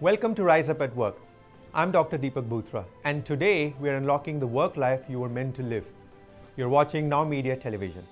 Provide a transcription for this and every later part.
Welcome to Rise Up at Work. I'm Dr. Deepak Bhutra, and today we're unlocking the work life you were meant to live. You're watching Now Media Television.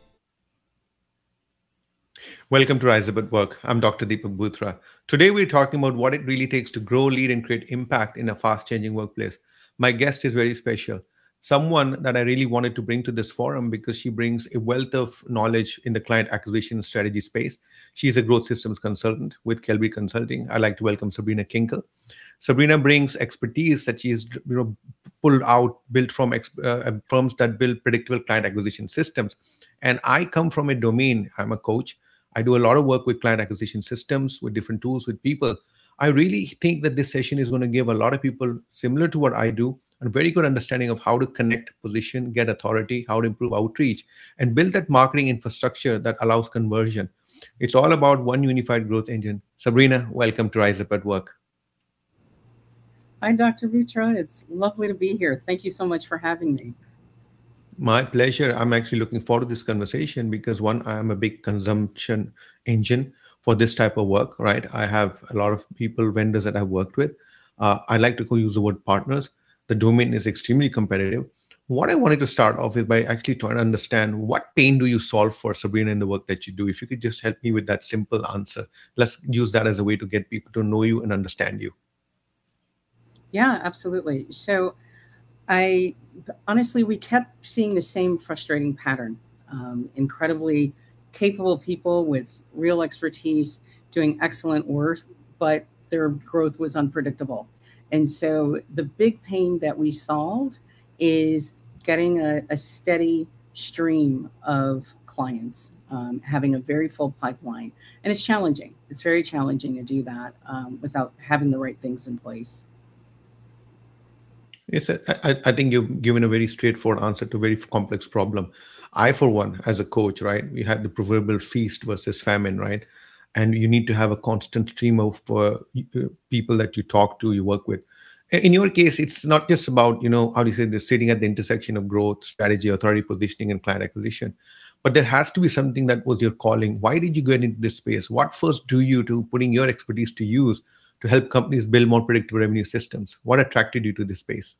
Welcome to Rise Up at Work. I'm Dr. Deepak Bhutra. Today we're talking about what it really takes to grow, lead, and create impact in a fast-changing workplace. My guest is very special. Someone that I really wanted to bring to this forum because she brings a wealth of knowledge in the client acquisition strategy space. She's a growth systems consultant with Kelby Consulting. I'd like to welcome Sabrina Kinkel. Sabrina brings expertise that she's pulled out, built from firms that build predictable client acquisition systems. And I come from a domain, I'm a coach. I do a lot of work with client acquisition systems, with different tools, with people. I really think that this session is going to give a lot of people, similar to what I do, a very good understanding of how to connect, position, get authority, how to improve outreach, and build that marketing infrastructure that allows conversion. It's all about one unified growth engine. Sabrina, welcome to Rise Up at Work. Hi, Dr. Bhutra. It's lovely to be here. Thank you so much for having me. My pleasure. I'm actually looking forward to this conversation because one, I am a big consumption engine for this type of work, right? I have a lot of people, vendors that I've worked with. I like to use the word partners. The domain is extremely competitive. What I wanted to start off is by actually trying to understand what pain do you solve for, Sabrina, in the work that you do? If you could just help me with that simple answer. Let's use that as a way to get people to know you and understand you. Yeah, absolutely. So I honestly, we kept seeing the same frustrating pattern. Incredibly capable people with real expertise doing excellent work, but their growth was unpredictable. And so the big pain that we solve is getting a steady stream of clients, having a very full pipeline. And it's challenging. It's very challenging to do that without having the right things in place. I think you've given a very straightforward answer to a very complex problem. I, for one, as a coach, right, we had the proverbial feast versus famine, right? And you need to have a constant stream of people that you talk to, you work with. In your case, it's not just about, how do you say this, sitting at the intersection of growth, strategy, authority positioning, and client acquisition. But there has to be something that was your calling. Why did you get into this space? What first drew you to putting your expertise to use to help companies build more predictable revenue systems? What attracted you to this space?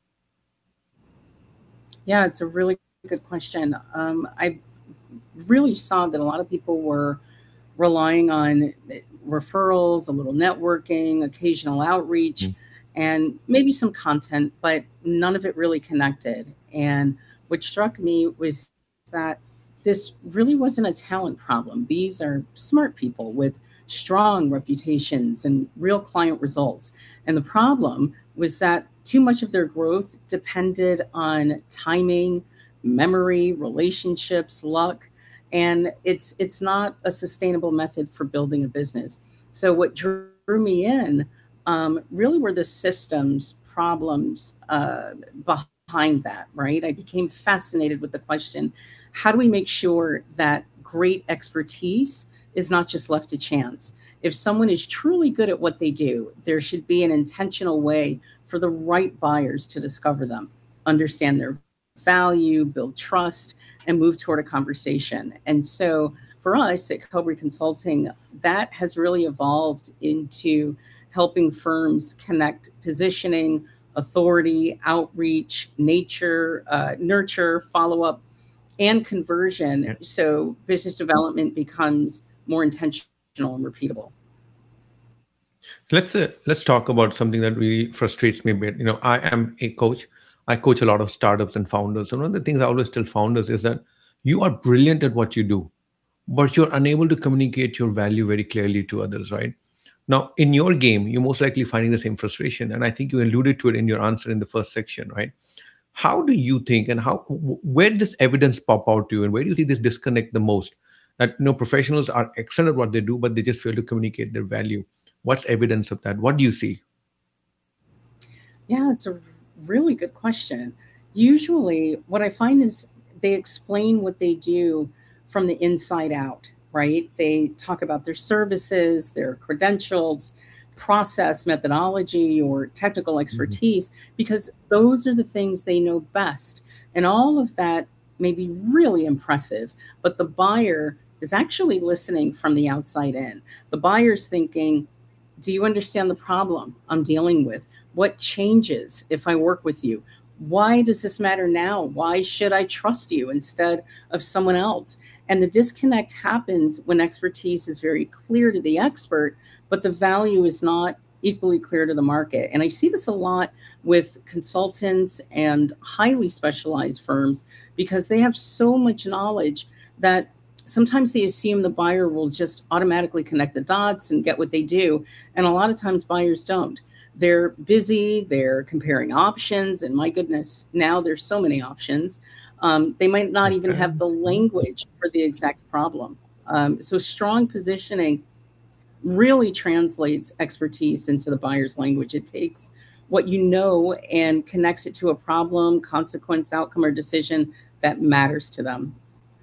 Yeah, it's a really good question. I really saw that a lot of people were relying on referrals, a little networking, occasional outreach, and maybe some content, but none of it really connected. And what struck me was that this really wasn't a talent problem. These are smart people with strong reputations and real client results. And the problem was that too much of their growth depended on timing, memory, relationships, luck, and it's not a sustainable method for building a business. So what drew me in really were the systems problems behind that. Right, I became fascinated with the question: how do we make sure that great expertise is not just left to chance? If someone is truly good at what they do, there should be an intentional way for the right buyers to discover them, understand their value, build trust, and move toward a conversation. And so for us at Cobra Consulting, that has really evolved into helping firms connect positioning, authority, outreach, nurture, follow up, and conversion. Yeah. So business development becomes more intentional and repeatable. Let's talk about something that really frustrates me a bit. I am a coach. I coach a lot of startups and founders. And one of the things I always tell founders is that you are brilliant at what you do, but you're unable to communicate your value very clearly to others, right? Now, in your game, you're most likely finding the same frustration. And I think you alluded to it in your answer in the first section, right? How do you think and where does evidence pop out to you? And where do you see this disconnect the most? That professionals are excellent at what they do, but they just fail to communicate their value. What's evidence of that? What do you see? Yeah, it's a really good question. Usually, what I find is they explain what they do from the inside out, right? They talk about their services, their credentials, process, methodology, or technical Mhm. expertise, because those are the things they know best. And all of that may be really impressive, but the buyer is actually listening from the outside in. The buyer's thinking, Do you understand the problem I'm dealing with? What changes if I work with you? Why does this matter now? Why should I trust you instead of someone else? And the disconnect happens when expertise is very clear to the expert, but the value is not equally clear to the market. And I see this a lot with consultants and highly specialized firms because they have so much knowledge that sometimes they assume the buyer will just automatically connect the dots and get what they do. And a lot of times buyers don't. They're busy, they're comparing options, and my goodness, now there's so many options. They might not even Okay. have the language for the exact problem. So strong positioning really translates expertise into the buyer's language. It takes what you know and connects it to a problem, consequence, outcome, or decision that matters to them.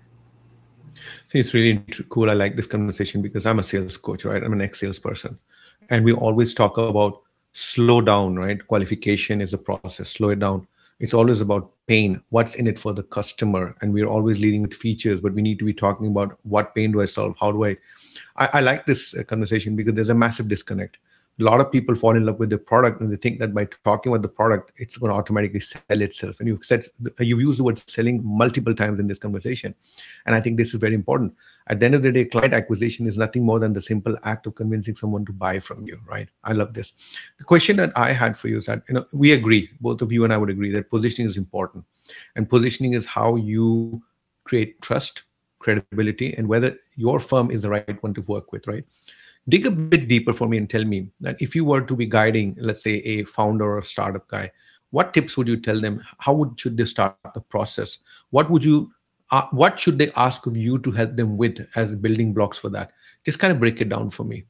See, it's really cool. I like this conversation because I'm a sales coach, right? I'm an ex-salesperson. And we always talk about slow down, right? Qualification is a process, slow it down. It's always about pain, what's in it for the customer. And we're always leading with features, but we need to be talking about what pain do I solve? How do I like this conversation because there's a massive disconnect. A lot of people fall in love with the product and they think that by talking about the product, it's going to automatically sell itself. And you've used the word selling multiple times in this conversation. And I think this is very important. At the end of the day, client acquisition is nothing more than the simple act of convincing someone to buy from you, right? I love this. The question that I had for you is that, we agree, both of you and I would agree that positioning is important. And positioning is how you create trust, credibility, and whether your firm is the right one to work with, right? Dig a bit deeper for me and tell me that if you were to be guiding, let's say, a founder or a startup guy, what tips would you tell them? Should they start the process? What should they ask of you to help them with as building blocks for that? Just kind of break it down for me.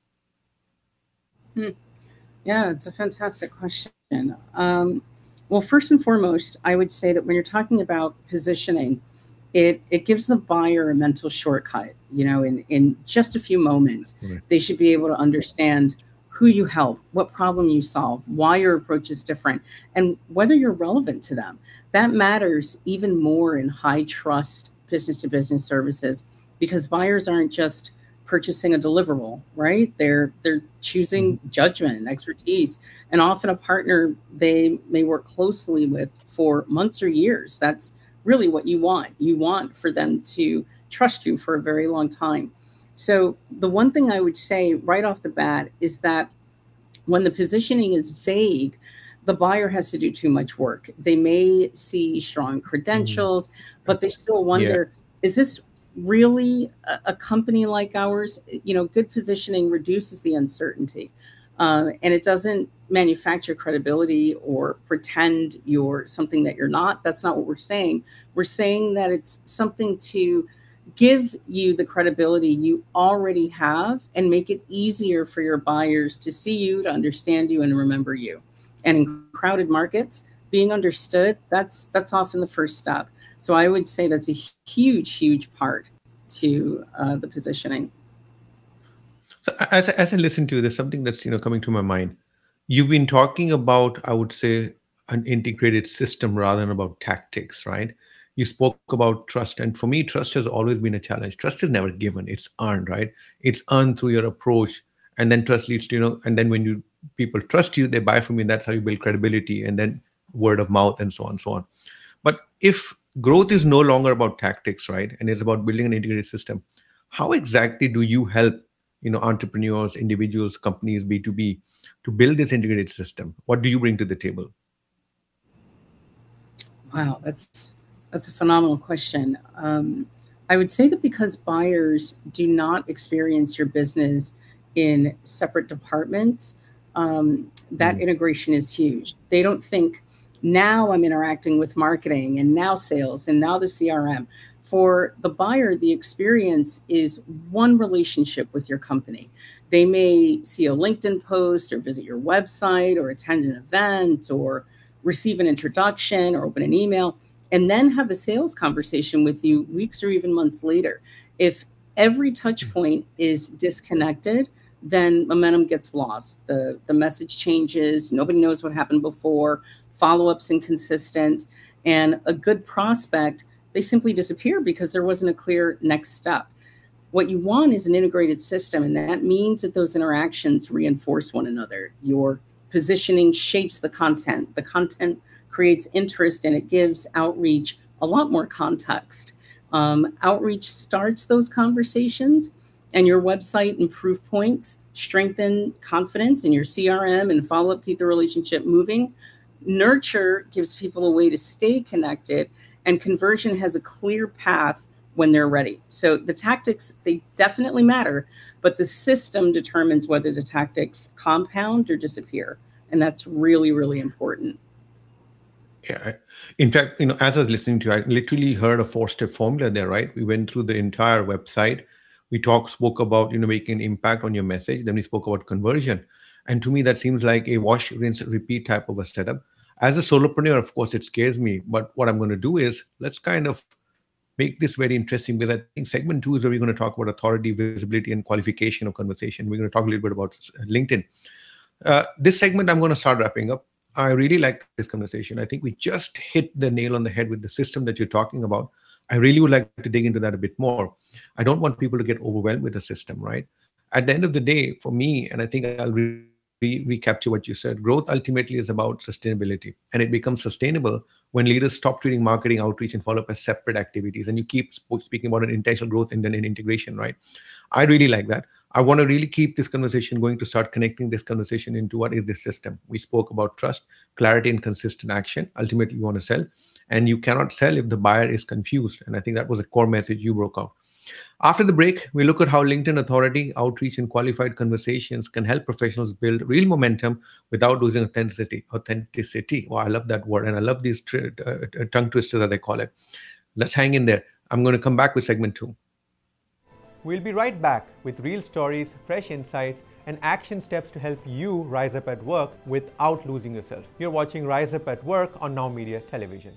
Hmm. Yeah, it's a fantastic question. Well, first and foremost, I would say that when you're talking about positioning, it gives the buyer a mental shortcut. In just a few moments, Right. they should be able to understand who you help, what problem you solve, why your approach is different, and whether you're relevant to them. That matters even more in high trust business to business services because buyers aren't just purchasing a deliverable, right? They're Mhm. choosing judgment and expertise, and often a partner they may work closely with for months or years. That's really what you want. You want for them to trust you for a very long time. So the one thing I would say right off the bat is that when the positioning is vague, the buyer has to do too much work. They may see strong Mm. credentials, but That's they still Yeah. wonder, is this really a company like ours? Good positioning reduces the uncertainty, and it doesn't manufacture credibility or pretend you're something that you're not. That's not what we're saying. We're saying that it's something to give you the credibility you already have and make it easier for your buyers to see you, to understand you, and remember you. And in crowded markets, being understood, that's often the first step. So I would say that's a huge, huge part to the positioning. So as I listen to you, there's something that's coming to my mind. You've been talking about, I would say, an integrated system rather than about tactics, right? You spoke about trust, and for me, trust has always been a challenge. Trust is never given; it's earned, right? It's earned through your approach, and then trust leads to and then when people trust you, they buy from you. And that's how you build credibility, and then word of mouth, and so on, so on. But if growth is no longer about tactics, right, and it's about building an integrated system, how exactly do you help entrepreneurs, individuals, companies, B2B, to build this integrated system? What do you bring to the table? Wow, that's a phenomenal question. I would say that because buyers do not experience your business in separate departments, that Mm. integration is huge. They don't think now I'm interacting with marketing and now sales and now the CRM. For the buyer, the experience is one relationship with your company. They may see a LinkedIn post or visit your website or attend an event or receive an introduction or open an email, and then have a sales conversation with you weeks or even months later. If every touch point is disconnected, then momentum gets lost. The message changes, nobody knows what happened before, follow-up's inconsistent, and a good prospect, they simply disappear because there wasn't a clear next step. What you want is an integrated system, and that means that those interactions reinforce one another. Your positioning shapes the content creates interest, and it gives outreach a lot more context. Outreach starts those conversations, and your website and proof points strengthen confidence in your CRM, and follow up keep the relationship moving. Nurture gives people a way to stay connected, and conversion has a clear path when they're ready. So the tactics, they definitely matter, but the system determines whether the tactics compound or disappear. And that's really, really important. Yeah. In fact, as I was listening to you, I literally heard a four-step formula there, right? We went through the entire website. We spoke about, making an impact on your message. Then we spoke about conversion. And to me, that seems like a wash, rinse, repeat type of a setup. As a solopreneur, of course, it scares me. But what I'm going to do is let's kind of make this very interesting, because I think segment two is where we're going to talk about authority, visibility, and qualification of conversation. We're going to talk a little bit about LinkedIn. This segment, I'm going to start wrapping up. I really like this conversation. I think we just hit the nail on the head with the system that you're talking about. I really would like to dig into that a bit more. I don't want people to get overwhelmed with the system, right? At the end of the day, for me, and I think I'll recapture what you said, growth ultimately is about sustainability. And it becomes sustainable when leaders stop treating marketing, outreach, and follow up as separate activities. And you keep speaking about an intentional growth and then an integration, right? I really like that. I want to really keep this conversation going, to start connecting this conversation into what is this system. We spoke about trust, clarity, and consistent action. Ultimately, you want to sell, and you cannot sell if the buyer is confused. And I think that was a core message you broke out. After the break, we look at how LinkedIn authority, outreach, and qualified conversations can help professionals build real momentum without losing authenticity. Authenticity. Wow, I love that word, and I love these tongue twisters, as they call it. Let's hang in there. I'm going to come back with segment two. We'll be right back with real stories, fresh insights, and action steps to help you rise up at work without losing yourself. You're watching Rise Up at Work on Now Media Television.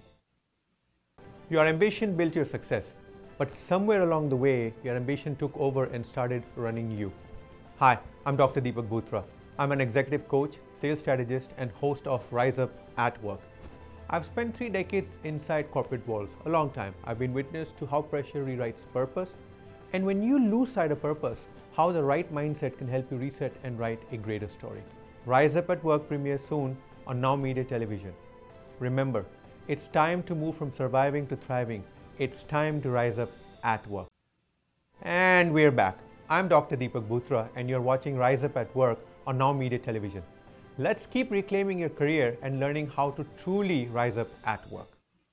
Your ambition built your success, but somewhere along the way, your ambition took over and started running you. Hi, I'm Dr. Deepak Bhutra. I'm an executive coach, sales strategist, and host of Rise Up at Work. I've spent 3 decades inside corporate walls, a long time. I've been witness to how pressure rewrites purpose. And when you lose sight of purpose, how the right mindset can help you reset and write a greater story. Rise Up at Work premieres soon on Now Media Television. Remember, it's time to move from surviving to thriving. It's time to rise up at work. And we're back. I'm Dr. Deepak Bhutra, and you're watching Rise Up at Work on Now Media Television. Let's keep reclaiming your career and learning how to truly rise up at work.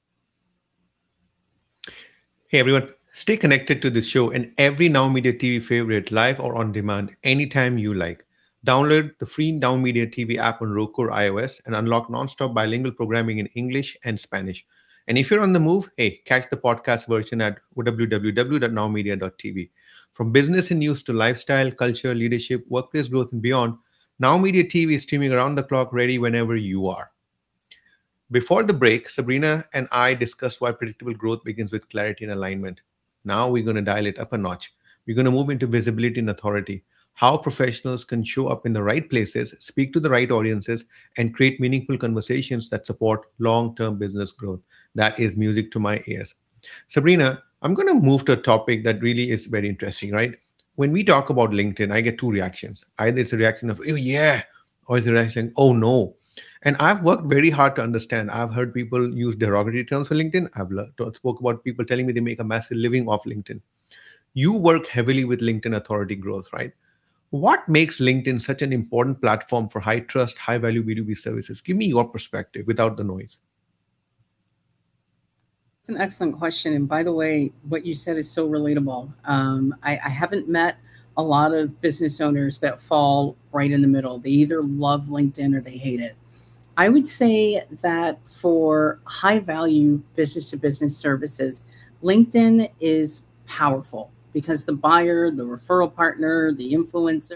Hey everyone, stay connected to this show and every Now Media TV favorite, live or on demand, anytime you like. Download the free Now Media TV app on Roku or iOS and unlock non-stop bilingual programming in English and Spanish. And if you're on the move, hey, catch the podcast version at www.nowmedia.tv. From business and news to lifestyle, culture, leadership, workplace growth, and beyond, Now Media TV is streaming around the clock, ready whenever you are. Before the break, Sabrina and I discussed why predictable growth begins with clarity and alignment. Now we're going to dial it up a notch. We're going to move into visibility and authority, how professionals can show up in the right places, speak to the right audiences, and create meaningful conversations that support long-term business growth. That is music to my ears. Sabrina, I'm going to move to a topic that really is very interesting, right? When we talk about LinkedIn, I get 2 reactions. Either it's a reaction of, oh, yeah, or it's a reaction, oh, no. And I've worked very hard to understand. I've heard people use derogatory terms for LinkedIn. I've spoke about people telling me they make a massive living off LinkedIn. You work heavily with LinkedIn authority growth, right? What makes LinkedIn such an important platform for high trust, high value B2B services? Give me your perspective without the noise. It's an excellent question. And by the way, what you said is so relatable. I haven't met a lot of business owners that fall right in the middle. They either love LinkedIn or they hate it. I would say that for high value business to business services, LinkedIn is powerful because the buyer, the referral partner, the influencer,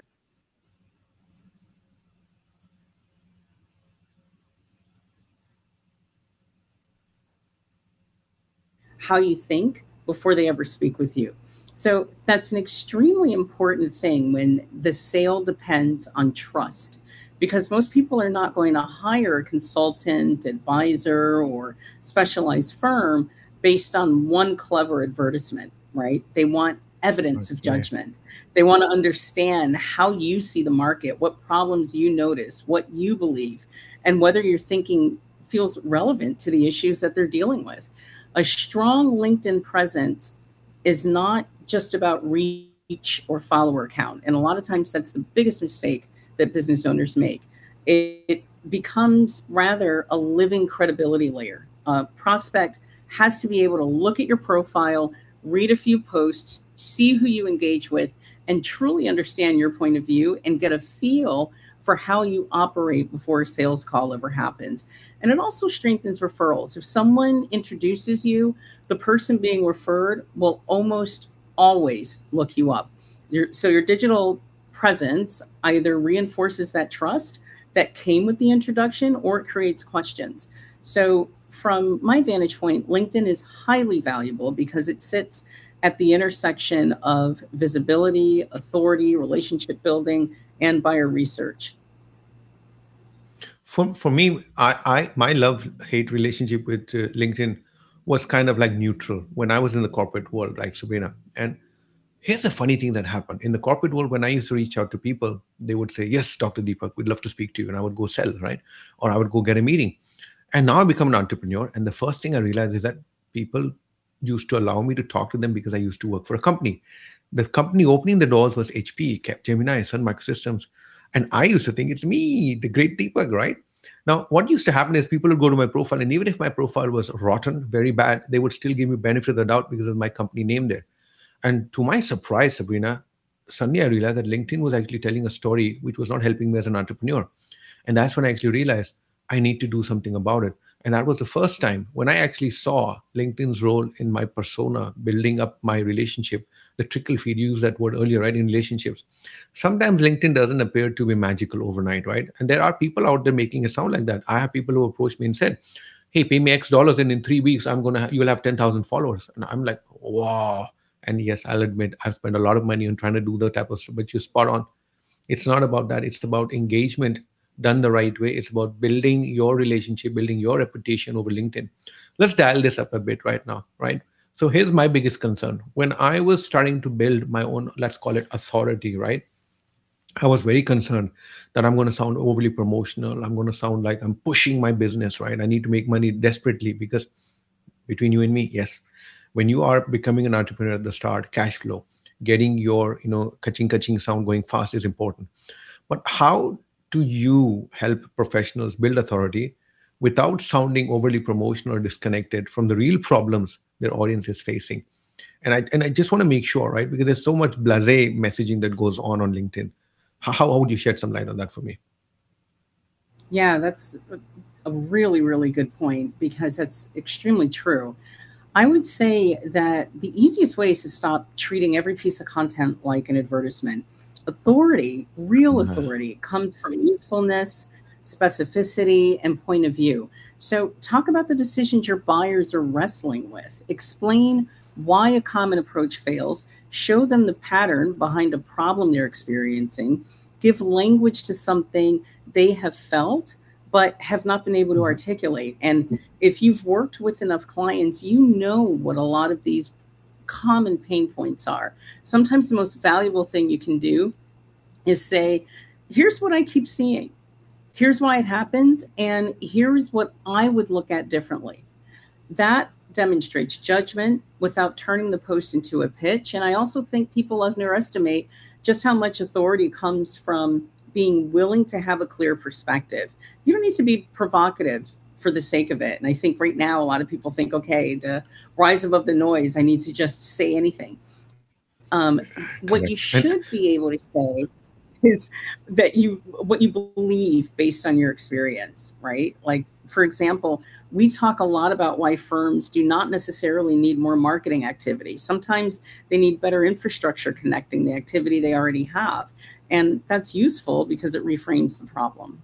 how you think before they ever speak with you. So that's an extremely important thing when the sale depends on trust, because most people are not going to hire a consultant, advisor, or specialized firm based on one clever advertisement, right? They want evidence of Okay. judgment. They want to understand how you see the market, what problems you notice, what you believe, and whether your thinking feels relevant to the issues that they're dealing with. A strong LinkedIn presence is not just about reach or follower count. And a lot of times that's the biggest mistake that business owners make. It becomes rather a living credibility layer. A prospect has to be able to look at your profile, read a few posts, see who you engage with, and truly understand your point of view and get a feel for how you operate before a sales call ever happens. And it also strengthens referrals. If someone introduces you, the person being referred will almost always look you up. So your digital presence either reinforces that trust that came with the introduction or it creates questions. So from my vantage point, LinkedIn is highly valuable because it sits at the intersection of visibility, authority, relationship building, and buyer research. For me, I my love hate relationship with LinkedIn was kind of like neutral when I was in the corporate world, like Sabrina. And here's the funny thing that happened in the corporate world. When I used to reach out to people, they would say, "Yes, Dr. Deepak, we'd love to speak to you," and I would go sell, right, or I would go get a meeting. And now I become an entrepreneur, and the first thing I realized is that people used to allow me to talk to them because I used to work for a company. The company opening the doors was HP, Capgemini, Sun Microsystems. And I used to think it's me, the great Deepak, right? Now, what used to happen is people would go to my profile, and even if my profile was rotten, very bad, they would still give me benefit of the doubt because of my company name there. And to my surprise, Sabrina, suddenly I realized that LinkedIn was actually telling a story which was not helping me as an entrepreneur. And that's when I actually realized I need to do something about it. And that was the first time when I actually saw LinkedIn's role in my persona, building up my relationship, the trickle feed, you used that word earlier, right? In relationships. Sometimes LinkedIn doesn't appear to be magical overnight, right? And there are people out there making it sound like that. I have people who approached me and said, "Hey, pay me X dollars, and in 3 weeks, you'll have 10,000 followers." And I'm like, wow. And yes, I'll admit I've spent a lot of money on trying to do the type of stuff, but you're spot on. It's not about that. It's about engagement done the right way. It's about building your relationship, building your reputation over LinkedIn. Let's dial this up a bit right now, right? So here's my biggest concern. When I was starting to build my own, let's call it authority, right? I was very concerned that I'm going to sound overly promotional. I'm going to sound like I'm pushing my business, right? I need to make money desperately because between you and me, yes, when you are becoming an entrepreneur at the start, cash flow, getting your, kaching sound going fast is important. But how do you help professionals build authority without sounding overly promotional or disconnected from the real problems their audience is facing? And I just want to make sure, right? Because there's so much blasé messaging that goes on LinkedIn. How would you shed some light on that for me? Yeah, that's a really, really good point because that's extremely true. I would say that the easiest way is to stop treating every piece of content like an advertisement. Authority, real authority, comes from usefulness, specificity, and point of view. So, talk about the decisions your buyers are wrestling with. Explain why a common approach fails. Show them the pattern behind a problem they're experiencing. Give language to something they have felt but have not been able to articulate. And if you've worked with enough clients, you know what a lot of these common pain points are. Sometimes the most valuable thing you can do is say, here's what I keep seeing. Here's why it happens. And here's what I would look at differently. That demonstrates judgment without turning the post into a pitch. And I also think people underestimate just how much authority comes from being willing to have a clear perspective. You don't need to be provocative for the sake of it. And I think right now, a lot of people think, okay, to rise above the noise, I need to just say anything. What you Correct. should be able to say is that what you believe based on your experience, right? Like, for example, we talk a lot about why firms do not necessarily need more marketing activity. Sometimes they need better infrastructure connecting the activity they already have. And that's useful because it reframes the problem.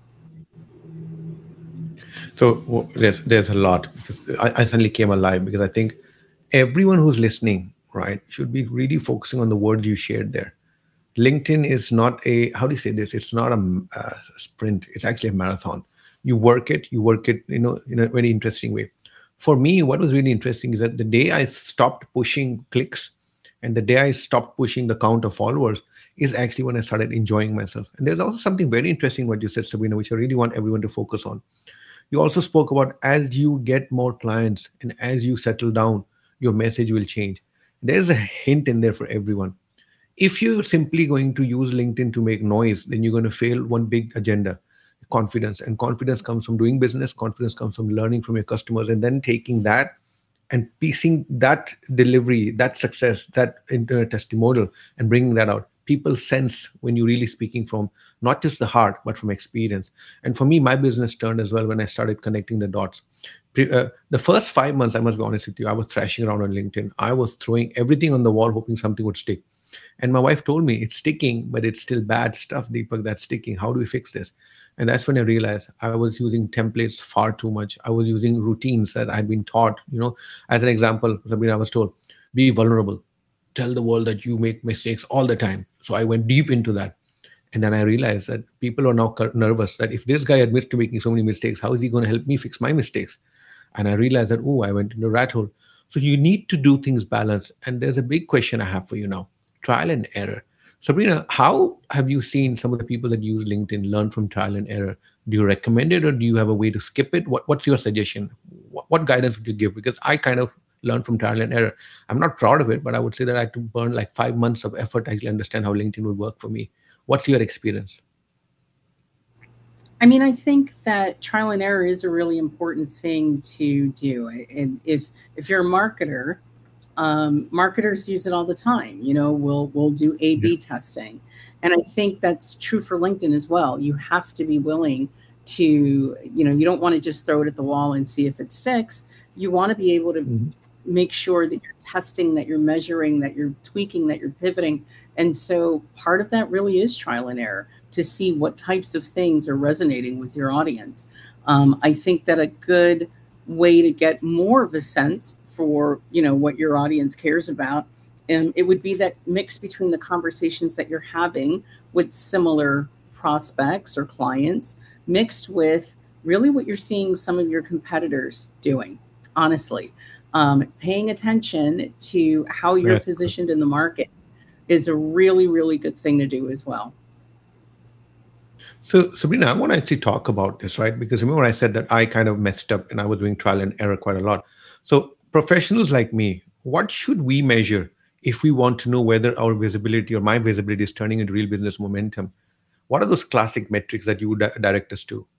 So there's a lot. I suddenly came alive because I think everyone who's listening, right, should be really focusing on the word you shared there. LinkedIn is not a, how do you say this? It's not a sprint. It's actually a marathon. You work it, in a very interesting way. For me, what was really interesting is that the day I stopped pushing clicks And the day I stopped pushing the count of followers is actually when I started enjoying myself. And there's also something very interesting what you said, Sabrina, which I really want everyone to focus on. You also spoke about as you get more clients and as you settle down, your message will change. There's a hint in there for everyone. If you're simply going to use LinkedIn to make noise, then you're going to fail one big agenda: confidence. And confidence comes from doing business, confidence comes from learning from your customers, and then taking that and piecing that delivery, that success, that into a testimonial and bringing that out. People sense when you're really speaking from not just the heart, but from experience. And for me, my business turned as well when I started connecting the dots. The first 5 months, I must be honest with you, I was thrashing around on LinkedIn. I was throwing everything on the wall, hoping something would stick. And my wife told me it's sticking, but it's still bad stuff, Deepak, that's sticking. How do we fix this? And that's when I realized I was using templates far too much. I was using routines that I'd been taught. As an example, Sabrina, I was told, be vulnerable. Tell the world that you make mistakes all the time. So I went deep into that. And then I realized that people are now nervous that if this guy admits to making so many mistakes, how is he going to help me fix my mistakes? And I realized that, I went into a rat hole. So you need to do things balanced. And there's a big question I have for you now: trial and error. Sabrina, how have you seen some of the people that use LinkedIn learn from trial and error? Do you recommend it, or do you have a way to skip it? What's your suggestion? What guidance would you give? Because I kind of learned from trial and error. I'm not proud of it, but I would say that I had to burn like 5 months of effort to actually understand how LinkedIn would work for me. What's your experience? I mean, I think that trial and error is a really important thing to do. And if you're a marketer, marketers use it all the time. We'll do A/B testing, and I think that's true for LinkedIn as well. You have to be willing to, you don't want to just throw it at the wall and see if it sticks. You want to be able to make sure that you're testing, that you're measuring, that you're tweaking, that you're pivoting. And so part of that really is trial and error to see what types of things are resonating with your audience. I think that a good way to get more of a sense for what your audience cares about, and it would be that mix between the conversations that you're having with similar prospects or clients, mixed with really what you're seeing some of your competitors doing. Honestly, paying attention to how you're positioned in the market is a really, really good thing to do as well. So, Sabrina, I want to actually talk about this, right? Because remember I said that I kind of messed up and I was doing trial and error quite a lot. So professionals like me, what should we measure if we want to know whether our visibility or my visibility is turning into real business momentum? What are those classic metrics that you would direct us to?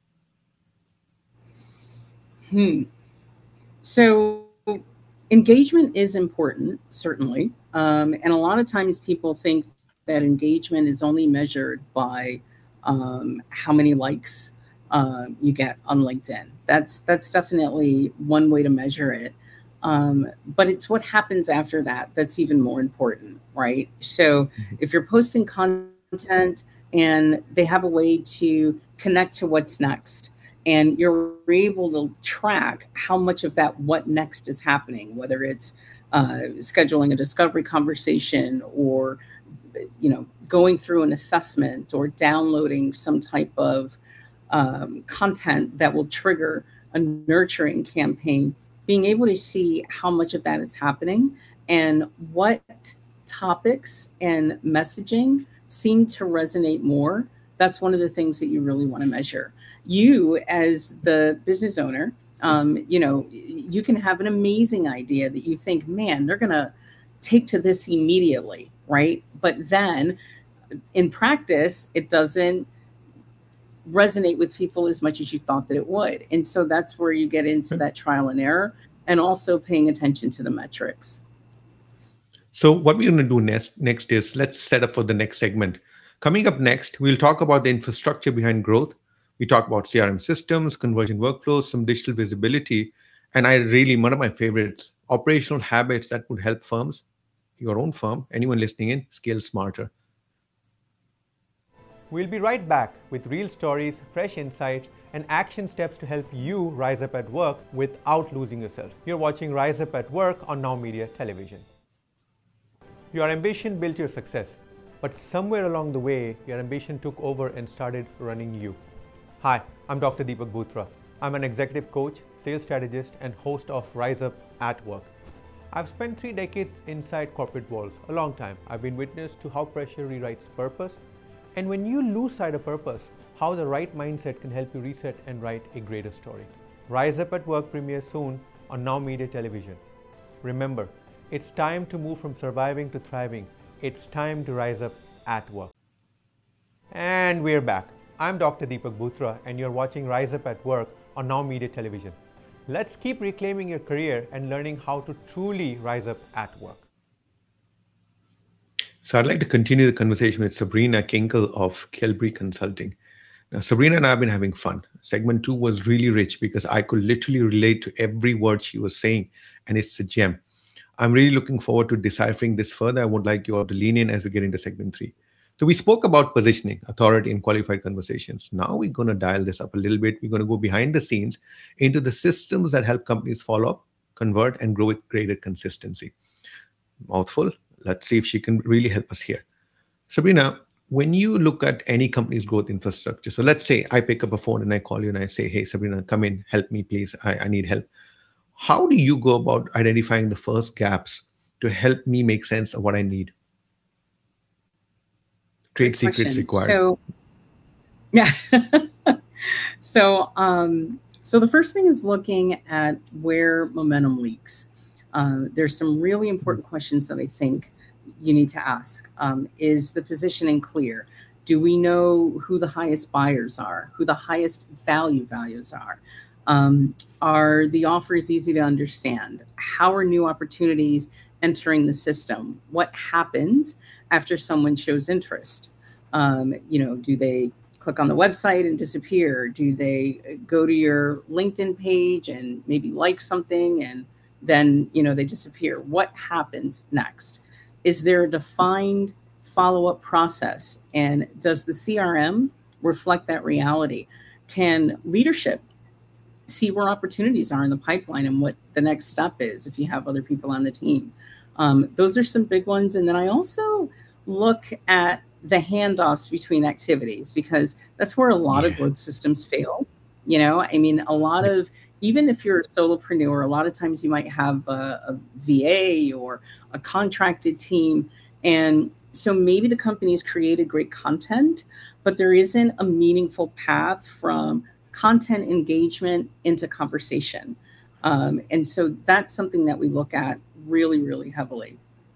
So engagement is important, certainly. And a lot of times people think that engagement is only measured by how many likes you get on LinkedIn. That's definitely one way to measure it. But it's what happens after that that's even more important, right? So if you're posting content and they have a way to connect to what's next, and you're able to track how much of that what next is happening, whether it's scheduling a discovery conversation or going through an assessment or downloading some type of content that will trigger a nurturing campaign, being able to see how much of that is happening and what topics and messaging seem to resonate more. That's one of the things that you really want to measure. You, as the business owner, you can have an amazing idea that you think, man, they're going to take to this immediately, right? But then in practice, it doesn't resonate with people as much as you thought that it would. And so that's where you get into that trial and error and also paying attention to the metrics. So what we're going to do next is let's set up for the next segment. Coming up next, we'll talk about the infrastructure behind growth. We talk about CRM systems, conversion workflows, some digital visibility, and one of my favorites, operational habits that would help firms, your own firm, anyone listening in, scale smarter. We'll be right back with real stories, fresh insights, and action steps to help you rise up at work without losing yourself. You're watching Rise Up at Work on Now Media Television. Your ambition built your success, but somewhere along the way, your ambition took over and started running you. Hi, I'm Dr. Deepak Bhutra. I'm an executive coach, sales strategist, and host of Rise Up at Work. I've spent 3 decades inside corporate walls, a long time. I've been witness to how pressure rewrites purpose, and when you lose sight of purpose, how the right mindset can help you reset and write a greater story. Rise Up at Work premieres soon on Now Media Television. Remember, it's time to move from surviving to thriving. It's time to rise up at work. And we're back. I'm Dr. Deepak Bhutra, and you're watching Rise Up at Work on Now Media Television. Let's keep reclaiming your career and learning how to truly rise up at work. So I'd like to continue the conversation with Sabrina Kinkle of Kelbry Consulting. Now, Sabrina and I have been having fun. Segment 2 was really rich because I could literally relate to every word she was saying, and it's a gem. I'm really looking forward to deciphering this further. I would like you all to lean in as we get into segment 3. So we spoke about positioning, authority, and qualified conversations. Now we're going to dial this up a little bit. We're going to go behind the scenes into the systems that help companies follow up, convert, and grow with greater consistency. Mouthful. Let's see if she can really help us here. Sabrina, when you look at any company's growth infrastructure, so let's say I pick up a phone and I call you and I say, hey, Sabrina, come in, help me, please. I need help. How do you go about identifying the first gaps to help me make sense of what I need? Trade secrets required. So, yeah. So the first thing is looking at where momentum leaks. There's some really important questions that I think you need to ask. Is the positioning clear? Do we know who the highest buyers are, who the highest values are? Are the offers easy to understand? How are new opportunities entering the system? What happens after someone shows interest? Do they click on the website and disappear? Do they go to your LinkedIn page and maybe like something and then, they disappear? What happens next? Is there a defined follow-up process? And does the CRM reflect that reality? Can leadership see where opportunities are in the pipeline and what the next step is if you have other people on the team? Those are some big ones. And then I also look at the handoffs between activities, because that's where a lot of growth systems fail. A lot of, even if you're a solopreneur, a lot of times you might have a VA or a contracted team. And so maybe the company's created great content, but there isn't a meaningful path from content engagement into conversation. And so that's something that we look at really, really heavily.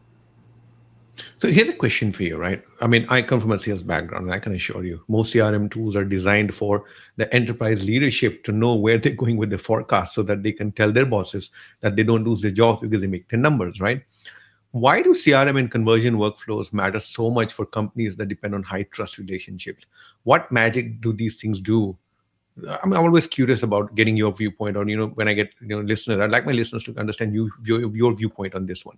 So here's a question for you, right? I mean, I come from a sales background, and I can assure you, most CRM tools are designed for the enterprise leadership to know where they're going with the forecast so that they can tell their bosses that they don't lose their jobs because they make their numbers, right? Why do CRM and conversion workflows matter so much for companies that depend on high trust relationships? What magic do these things do? I'm always curious about getting your viewpoint on, when I get listeners, I'd like my listeners to understand your viewpoint on this one.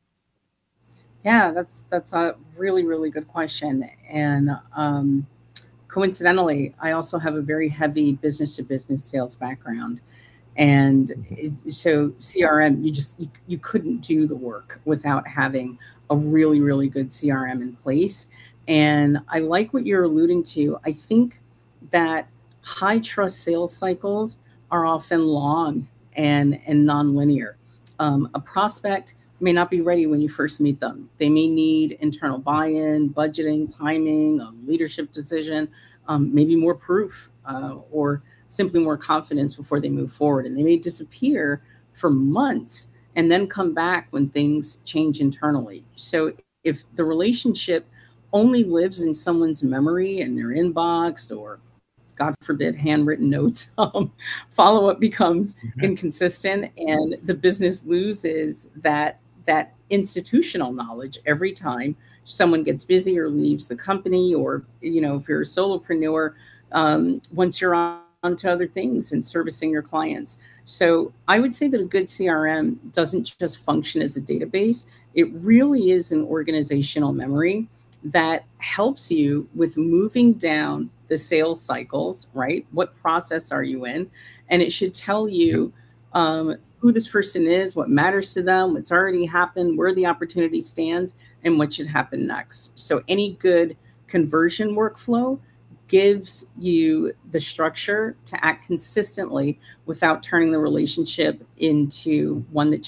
Yeah, that's a really, really good question. And coincidentally, I also have a very heavy business-to-business sales background. And so CRM, you couldn't do the work without having a really, really good CRM in place. And I like what you're alluding to. I think that high trust sales cycles are often long and nonlinear. A prospect may not be ready when you first meet them. They may need internal buy-in, budgeting, timing, a leadership decision, maybe more proof, or simply more confidence before they move forward. And they may disappear for months and then come back when things change internally. So if the relationship only lives in someone's memory and their inbox, or God forbid, handwritten notes, follow-up becomes inconsistent, and the business loses that institutional knowledge every time someone gets busy or leaves the company, or, if you're a solopreneur, once you're on to other things and servicing your clients. So I would say that a good CRM doesn't just function as a database. It really is an organizational memory that helps you with moving down the sales cycles, right? What process are you in? And it should tell you who this person is, what matters to them, what's already happened, where the opportunity stands, and what should happen next. So any good conversion workflow gives you the structure to act consistently without turning the relationship into one that just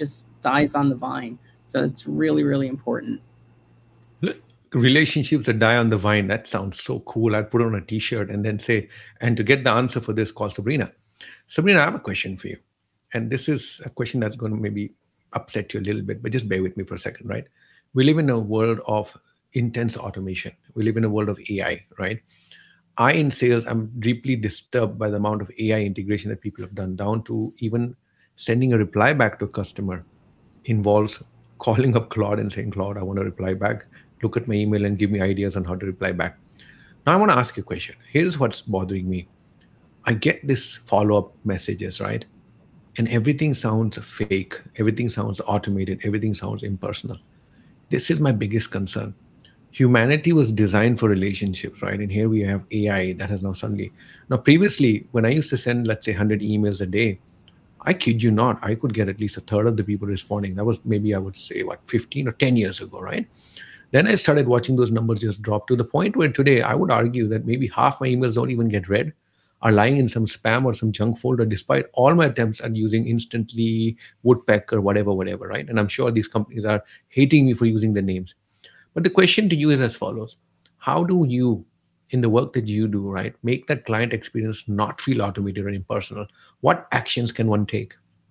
dies on the vine. So it's really, really important. Relationships that die on the vine. That sounds so cool. I'd put on a t-shirt and then say, and to get the answer for this, call Sabrina. Sabrina, I have a question for you. And this is a question that's going to maybe upset you a little bit, but just bear with me for a second, right? We live in a world of intense automation. We live in a world of AI, right? In sales, I'm deeply disturbed by the amount of AI integration that people have done, down to even sending a reply back to a customer involves calling up Claude and saying, Claude, I want to reply back. Look at my email and give me ideas on how to reply back. Now, I want to ask you a question. Here's what's bothering me. I get this follow-up messages, right? And everything sounds fake. Everything sounds automated. Everything sounds impersonal. This is my biggest concern. Humanity was designed for relationships, right? And here we have AI that has now suddenly. Now, previously, when I used to send, let's say, 100 emails a day, I kid you not, I could get at least a third of the people responding. That was maybe, I would say, 15 or 10 years ago, right? Then I started watching those numbers just drop to the point where today I would argue that maybe half my emails don't even get read, are lying in some spam or some junk folder, despite all my attempts at using Instantly, Woodpecker, whatever, right? And I'm sure these companies are hating me for using the names. But the question to you is as follows. How do you, in the work that you do, right, make that client experience not feel automated or impersonal? What actions can one take?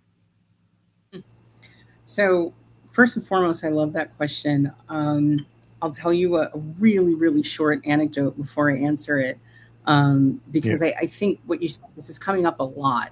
So first and foremost, I love that question. I'll tell you a really, really short anecdote before I answer it, because I think what you said, this is coming up a lot.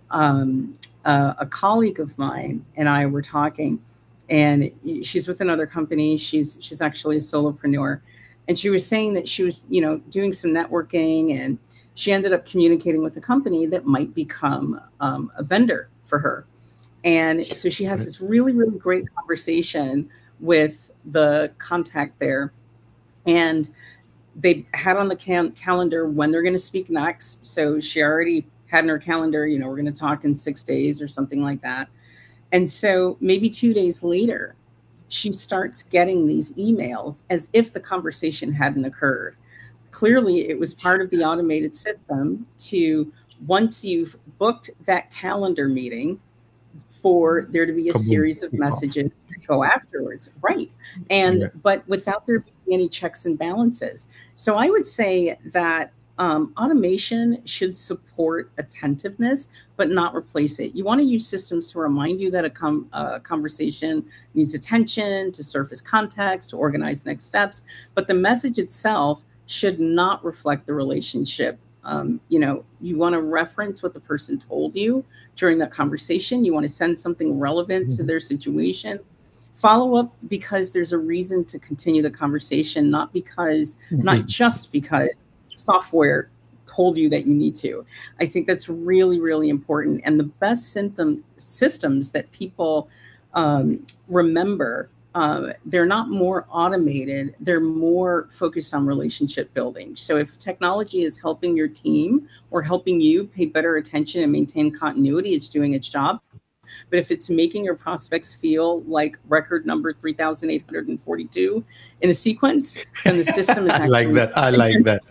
A colleague of mine and I were talking, and she's with another company. She's actually a solopreneur, and she was saying that she was, doing some networking, and she ended up communicating with a company that might become a vendor for her. And so she has this really, really great conversation with the contact there. And they had on the calendar when they're going to speak next. So she already had in her calendar, we're going to talk in 6 days or something like that. And so maybe 2 days later, she starts getting these emails as if the conversation hadn't occurred. Clearly, it was part of the automated system to, once you've booked that calendar meeting, for there to be a series of messages that go afterwards. Right. But without there being any checks and balances. So I would say that automation should support attentiveness, but not replace it. You want to use systems to remind you that a conversation needs attention, to surface context, to organize next steps. But the message itself should not reflect the relationship. You want to reference what the person told you during that conversation. You want to send something relevant to their situation. Follow up because there's a reason to continue the conversation, not just because software told you that you need to. I think that's really, really important. And the best systems that people remember, they're not more automated, they're more focused on relationship building. So if technology is helping your team or helping you pay better attention and maintain continuity, it's doing its job. But if it's making your prospects feel like record number 3,842 in a sequence, then the system is actually... I like that.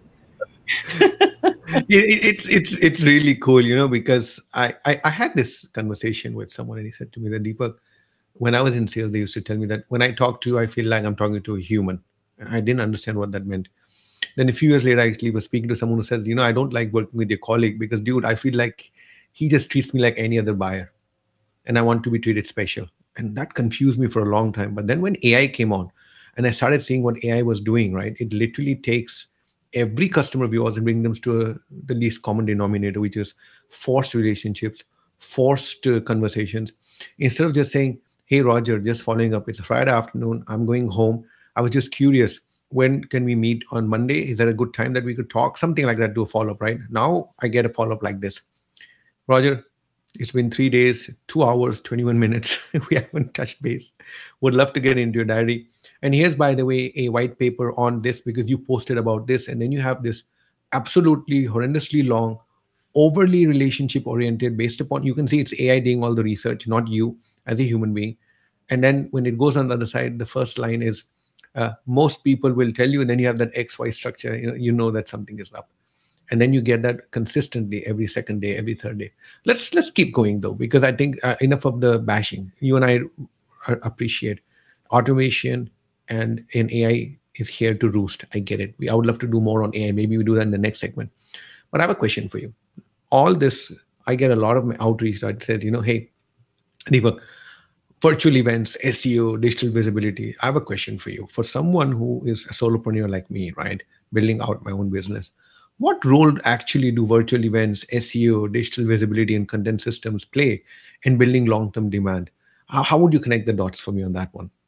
It's really cool, because I had this conversation with someone, and he said to me that, Deepak, when I was in sales, they used to tell me that when I talk to you, I feel like I'm talking to a human. I didn't understand what that meant. Then a few years later, I actually was speaking to someone who says, I don't like working with your colleague because, dude, I feel like he just treats me like any other buyer and I want to be treated special. And that confused me for a long time. But then when AI came on and I started seeing what AI was doing, right, it literally takes every customer of yours and bring them to the least common denominator, which is forced relationships, forced conversations. Instead of just saying, hey, Roger, just following up. It's a Friday afternoon. I'm going home. I was just curious. When can we meet on Monday? Is there a good time that we could talk? Something like that, do a follow-up, right? Now I get a follow-up like this. Roger, it's been 3 days, 2 hours, 21 minutes. We haven't touched base. Would love to get into your diary. And here's, by the way, a white paper on this because you posted about this. And then you have this absolutely horrendously long, overly relationship oriented, based upon, you can see it's AI doing all the research, not you as a human being. And then when it goes on the other side, the first line is most people will tell you, and then you have that XY structure, you know that something is up. and then you get that consistently every second day, every third day. Let's keep going though, because I think enough of the bashing. You and I appreciate automation, and AI is here to roost. I get it. I would love to do more on AI. Maybe we do that in the next segment. But I have a question for you. All this, I get a lot of my outreach that says, hey, Deepak, virtual events, SEO, digital visibility. I have a question for you. For someone who is a solopreneur like me, right, building out my own business, what role actually do virtual events, SEO, digital visibility, and content systems play in building long-term demand? How would you connect the dots for me on that one?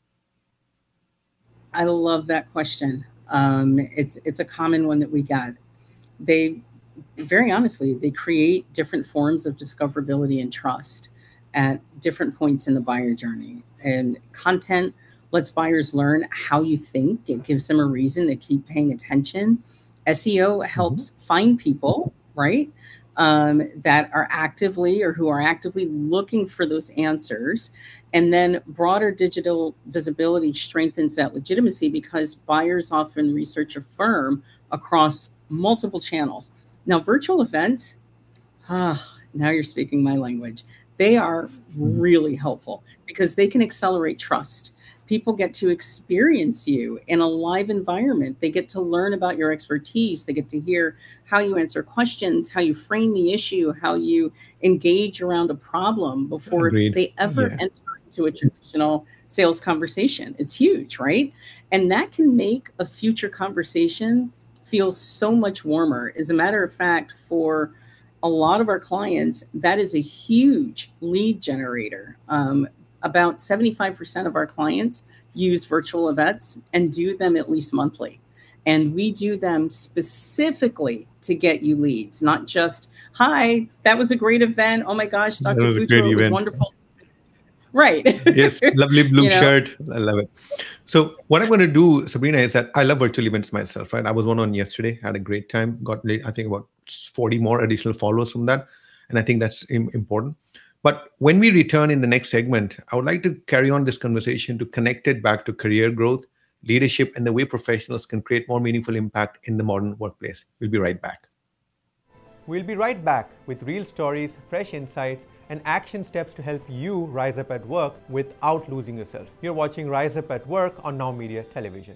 I love that question. It's a common one that we get. They, very honestly, they create different forms of discoverability and trust at different points in the buyer journey. And content lets buyers learn how you think. It gives them a reason to keep paying attention. SEO helps find people, right, that are actively or who are actively looking for those answers. And then broader digital visibility strengthens that legitimacy because buyers often research a firm across multiple channels. Now, virtual events, now you're speaking my language. They are really helpful because they can accelerate trust. People get to experience you in a live environment. They get to learn about your expertise. They get to hear how you answer questions, how you frame the issue, how you engage around a problem before Agreed. they ever enter into a traditional sales conversation. It's huge, right? And that can make a future conversation feel so much warmer. As a matter of fact, for a lot of our clients, that is a huge lead generator. About 75% of our clients use virtual events and do them at least monthly. And we do them specifically to get you leads, not just, hi, that was a great event. Oh my gosh, Dr. Butra, it was wonderful. Right. Yes, lovely blue shirt. I love it. So what I'm going to do, Sabrina, is that I love virtual events myself, right? I was on yesterday, had a great time, got, I think, about 40 more additional followers from that. And I think that's important. But when we return in the next segment, I would like to carry on this conversation to connect it back to career growth, leadership, and the way professionals can create more meaningful impact in the modern workplace. We'll be right back. We'll be right back with real stories, fresh insights, and action steps to help you rise up at work without losing yourself. You're watching Rise Up at Work on Now Media Television.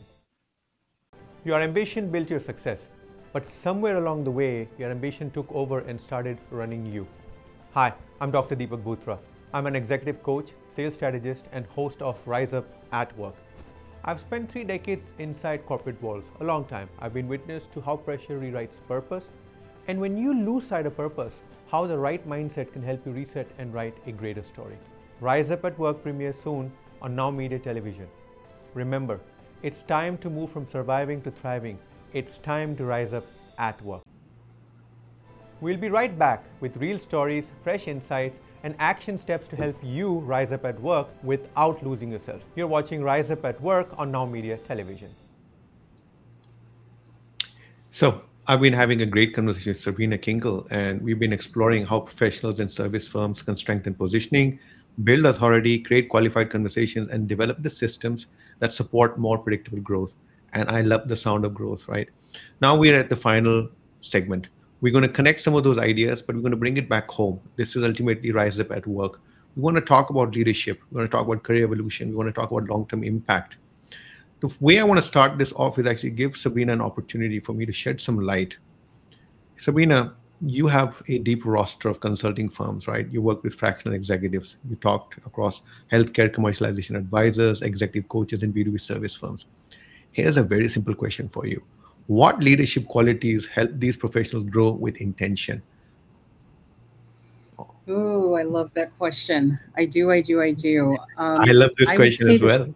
Your ambition built your success, but somewhere along the way, your ambition took over and started running you. Hi, I'm Dr. Deepak Butra. I'm an executive coach, sales strategist, and host of Rise Up at Work. I've spent 3 decades inside corporate walls, a long time. I've been witness to how pressure rewrites purpose, and when you lose sight of purpose, how the right mindset can help you reset and write a greater story. Rise Up at Work premieres soon on Now Media Television. Remember, it's time to move from surviving to thriving. It's time to rise up at work. We'll be right back with real stories, fresh insights, and action steps to help you rise up at work without losing yourself. You're watching Rise Up at Work on Now Media Television. So I've been having a great conversation with Sabrina Kinkle, and we've been exploring how professionals and service firms can strengthen positioning, build authority, create qualified conversations, and develop the systems that support more predictable growth. And I love the sound of growth, right? Now we're at the final segment. We're going to connect some of those ideas, but we're going to bring it back home. This is ultimately Rise Up at Work. We want to talk about leadership. We want to talk about career evolution. We want to talk about long-term impact. The way I want to start this off is actually give Sabrina an opportunity for me to shed some light. Sabrina, you have a deep roster of consulting firms, right? You work with fractional executives. You talked across healthcare commercialization advisors, executive coaches, and B2B service firms. Here's a very simple question for you. What leadership qualities help these professionals grow with intention? Oh, I love that question. I do. I love this question as well.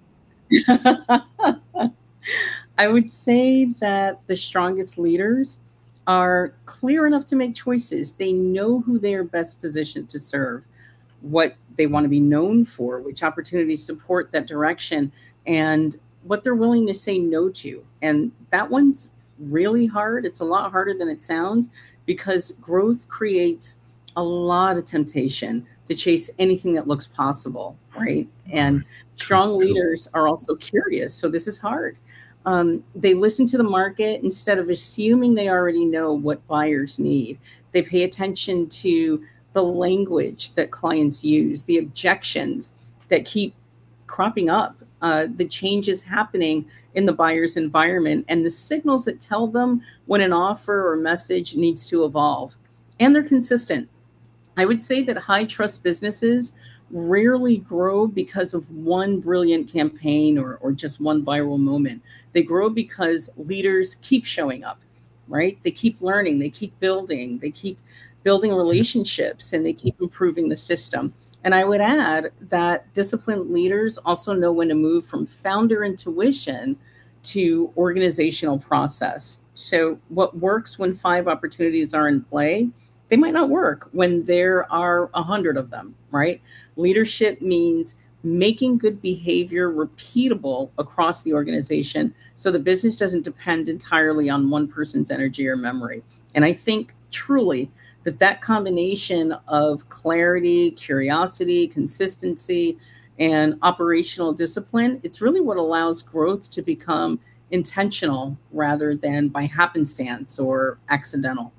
I would say that the strongest leaders are clear enough to make choices. They know who they are best positioned to serve, what they want to be known for, which opportunities support that direction, and what they're willing to say no to. And that one's really hard. It's a lot harder than it sounds because growth creates a lot of temptation to chase anything that looks possible, right? And strong leaders are also curious. So this is hard. They listen to the market instead of assuming they already know what buyers need. They pay attention to the language that clients use, the objections that keep cropping up, the changes happening in the buyer's environment, and the signals that tell them when an offer or message needs to evolve. And they're consistent. I would say that high trust businesses rarely grow because of one brilliant campaign or just one viral moment. They grow because leaders keep showing up, right? They keep learning, they keep building relationships, and they keep improving the system. And I would add that disciplined leaders also know when to move from founder intuition to organizational process. So, what works when five opportunities are in play, they might not work when there are 100 of them, right? Leadership means making good behavior repeatable across the organization so the business doesn't depend entirely on one person's energy or memory. And I think truly that combination of clarity, curiosity, consistency, and operational discipline, it's really what allows growth to become intentional rather than by happenstance or accidental.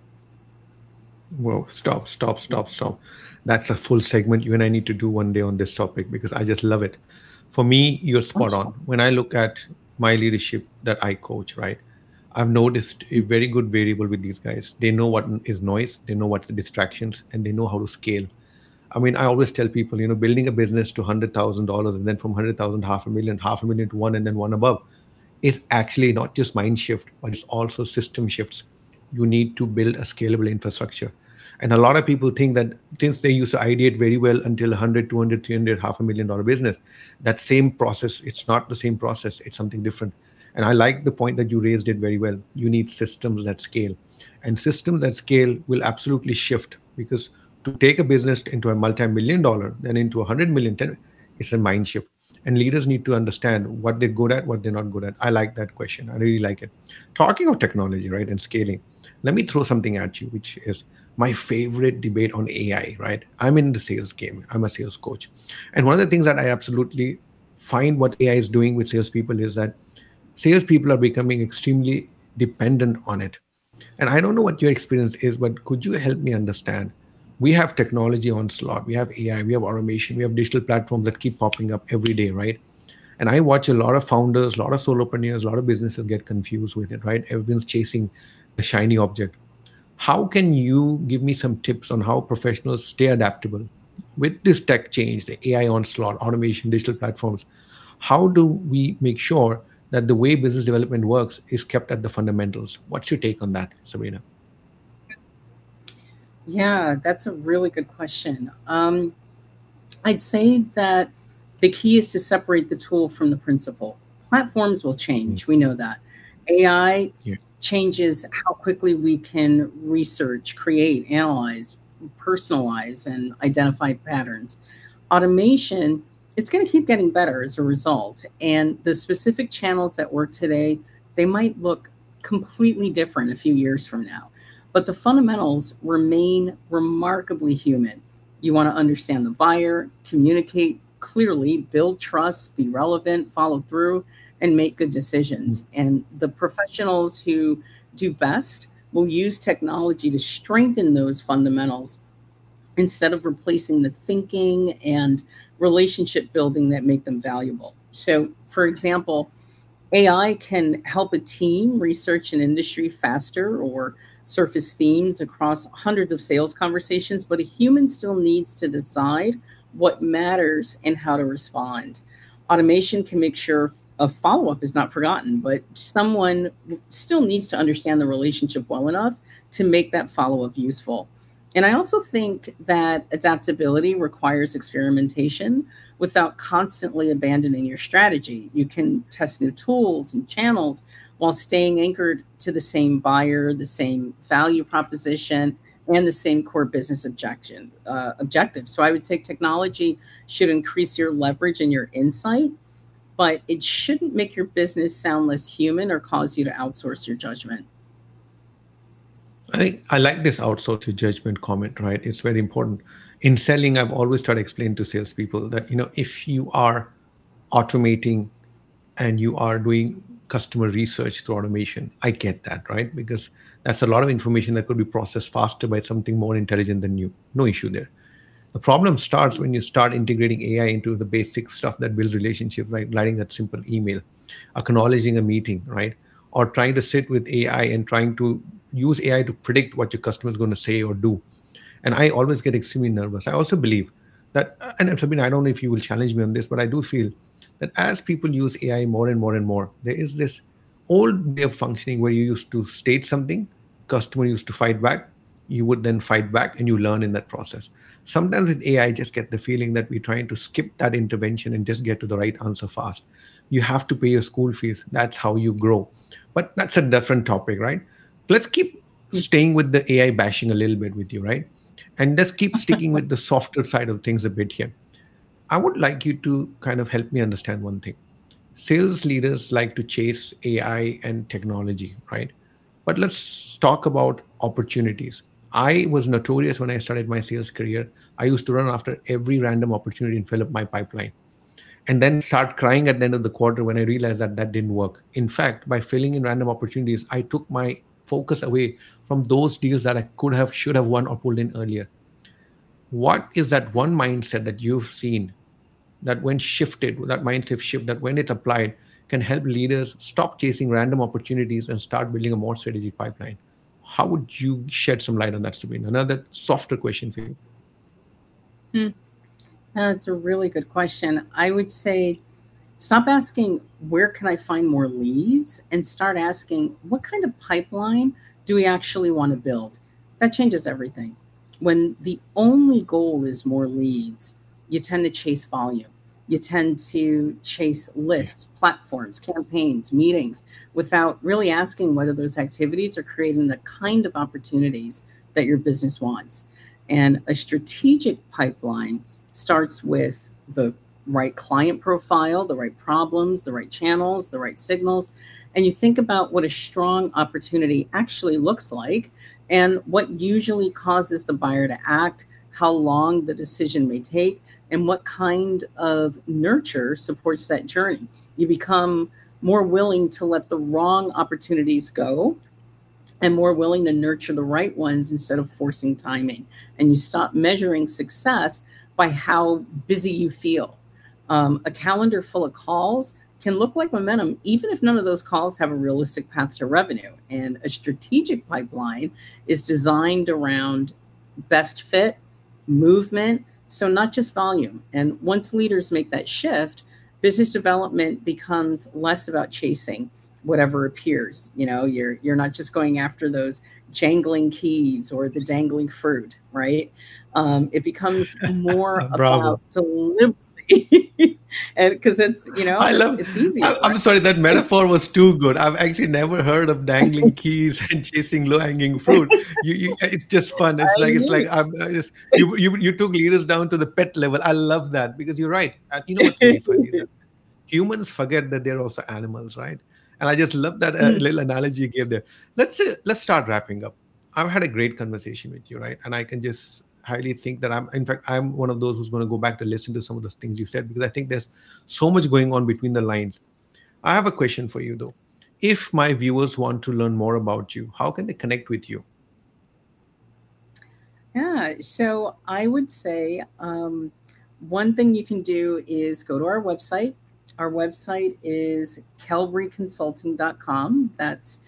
Whoa, stop, stop, stop, stop. That's a full segment you and I need to do one day on this topic because I just love it. For me, you're spot on. When I look at my leadership that I coach, right? I've noticed a very good variable with these guys. They know what is noise, they know what's the distractions, and they know how to scale. I mean, I always tell people, building a business to $100,000 and then from 100,000, half a million to one, and then one above is actually not just mind shift, but it's also system shifts. You need to build a scalable infrastructure. And a lot of people think that since they used to ideate very well until 100, 200, 300, half a million dollar business, that same process, it's not the same process, it's something different. And I like the point that you raised it very well. You need systems that scale. And systems that scale will absolutely shift because to take a business into a multi-million dollar, then into 100 million, it's a mind shift. And leaders need to understand what they're good at, what they're not good at. I like that question. I really like it. Talking of technology, right, and scaling, let me throw something at you, which is my favorite debate on AI, right? I'm in the sales game. I'm a sales coach. And one of the things that I absolutely find what AI is doing with salespeople is that salespeople are becoming extremely dependent on it. And I don't know what your experience is, but could you help me understand? We have technology onslaught, we have AI, we have automation, we have digital platforms that keep popping up every day, right? And I watch a lot of founders, a lot of solopreneurs, a lot of businesses get confused with it, right? Everyone's chasing the shiny object. How can you give me some tips on how professionals stay adaptable with this tech change, the AI onslaught, automation, digital platforms? How do we make sure that the way business development works is kept at the fundamentals? What's your take on that, Sabrina? Yeah, that's a really good question. I'd say that the key is to separate the tool from the principle. Platforms will Mm. change. We know that. AI Yeah. changes how quickly we can research, create, analyze, personalize, and identify patterns. Automation, it's going to keep getting better as a result. And the specific channels that work today, they might look completely different a few years from now. But the fundamentals remain remarkably human. You want to understand the buyer, communicate clearly, build trust, be relevant, follow through, and make good decisions. And the professionals who do best will use technology to strengthen those fundamentals instead of replacing the thinking and relationship building that make them valuable. So, for example, AI can help a team research an industry faster or surface themes across hundreds of sales conversations, but a human still needs to decide what matters and how to respond. Automation can make sure a follow up is not forgotten, but someone still needs to understand the relationship well enough to make that follow up useful. And I also think that adaptability requires experimentation without constantly abandoning your strategy. You can test new tools and channels while staying anchored to the same buyer, the same value proposition, and the same core business objective. So I would say technology should increase your leverage and your insight, but it shouldn't make your business sound less human or cause you to outsource your judgment. I think I like this outsource your judgment comment, right? It's very important. In selling, I've always tried to explain to salespeople that, if you are automating and you are doing customer research through automation. I get that, right? Because that's a lot of information that could be processed faster by something more intelligent than you. No issue there. The problem starts when you start integrating AI into the basic stuff that builds relationship, right? Writing that simple email, acknowledging a meeting, right? Or trying to sit with AI and trying to use AI to predict what your customer is going to say or do. And I always get extremely nervous. I also believe that, and Sabine, I don't know if you will challenge me on this, but I do feel that as people use AI more and more and more, there is this old way of functioning where you used to state something, customer used to fight back, you would then fight back and you learn in that process. Sometimes with AI, I just get the feeling that we're trying to skip that intervention and just get to the right answer fast. You have to pay your school fees. That's how you grow. But that's a different topic, right? Let's keep staying with the AI bashing a little bit with you, right? And let's keep sticking with the softer side of things a bit here. I would like you to kind of help me understand one thing. Sales leaders like to chase AI and technology, right? But let's talk about opportunities. I was notorious when I started my sales career. I used to run after every random opportunity and fill up my pipeline, and then start crying at the end of the quarter when I realized that that didn't work. In fact, by filling in random opportunities, I took my focus away from those deals that I could have, should have won or pulled in earlier. What is that one mindset that you've seen that when shifted, that mindset shift, that when it applied, can help leaders stop chasing random opportunities and start building a more strategic pipeline? How would you shed some light on that, Sabine? Another softer question for you. Hmm. That's a really good question. I would say stop asking, where can I find more leads? And start asking, what kind of pipeline do we actually want to build? That changes everything. When the only goal is more leads, you tend to chase volume. You tend to chase lists, platforms, campaigns, meetings without really asking whether those activities are creating the kind of opportunities that your business wants. And a strategic pipeline starts with the right client profile, the right problems, the right channels, the right signals. And you think about what a strong opportunity actually looks like and what usually causes the buyer to act, how long the decision may take, and what kind of nurture supports that journey. You become more willing to let the wrong opportunities go and more willing to nurture the right ones instead of forcing timing. And you stop measuring success by how busy you feel. A calendar full of calls can look like momentum, even if none of those calls have a realistic path to revenue. And a strategic pipeline is designed around best fit, movement, so not just volume. And once leaders make that shift, business development becomes less about chasing whatever appears. You're not just going after those jangling keys or the dangling fruit, right? It becomes more about delivery. And because it's easier. I'm sorry, that metaphor was too good. I've actually never heard of dangling keys and chasing low hanging fruit. It's just fun. You took leaders down to the pet level. I love that because you're right. You know what's really funny is that humans forget that they're also animals, right? And I just love that little analogy you gave there. Let's start wrapping up. I've had a great conversation with you, right? And I can just highly think that I'm one of those who's going to go back to listen to some of the things you said, because I think there's so much going on between the lines. I have a question for you though. If my viewers want to learn more about you, how can they connect with you? Yeah, so I would say one thing you can do is go to our website. Our website is kelbree.consulting.com. That's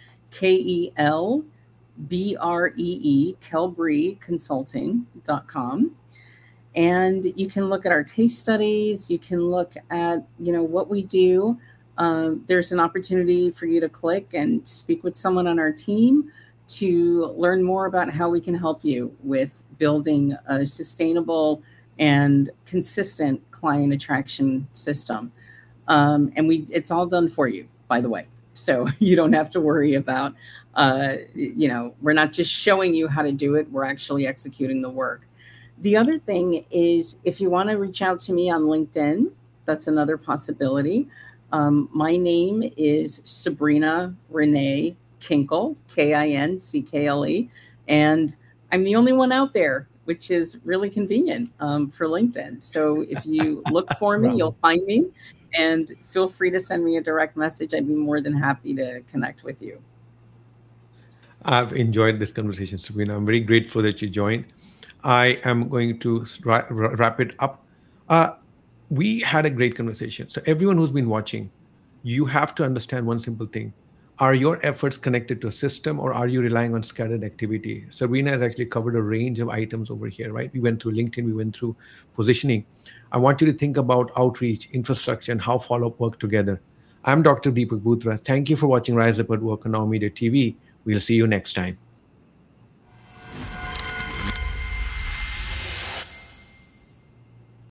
KELBREE, kelbreeconsulting.com. And you can look at our case studies. You can look at, what we do. There's an opportunity for you to click and speak with someone on our team to learn more about how we can help you with building a sustainable and consistent client attraction system. And it's all done for you, by the way. So you don't have to worry about, we're not just showing you how to do it. We're actually executing the work. The other thing is, if you want to reach out to me on LinkedIn, that's another possibility. My name is Sabrina Renee Kinkle, Kinkle. And I'm the only one out there which is really convenient for LinkedIn. So if you look for me, you'll find me, and feel free to send me a direct message. I'd be more than happy to connect with you. I've enjoyed this conversation, Sabrina. I'm very grateful that you joined. I am going to wrap it up. We had a great conversation. So everyone who's been watching, you have to understand one simple thing. Are your efforts connected to a system, or are you relying on scattered activity? Sabrina has actually covered a range of items over here, right? We went through LinkedIn, we went through positioning. I want you to think about outreach, infrastructure, and how follow-up work together. I'm Dr. Deepak Bhutra. Thank you for watching Rise Up at Work on Now Media TV. We'll see you next time.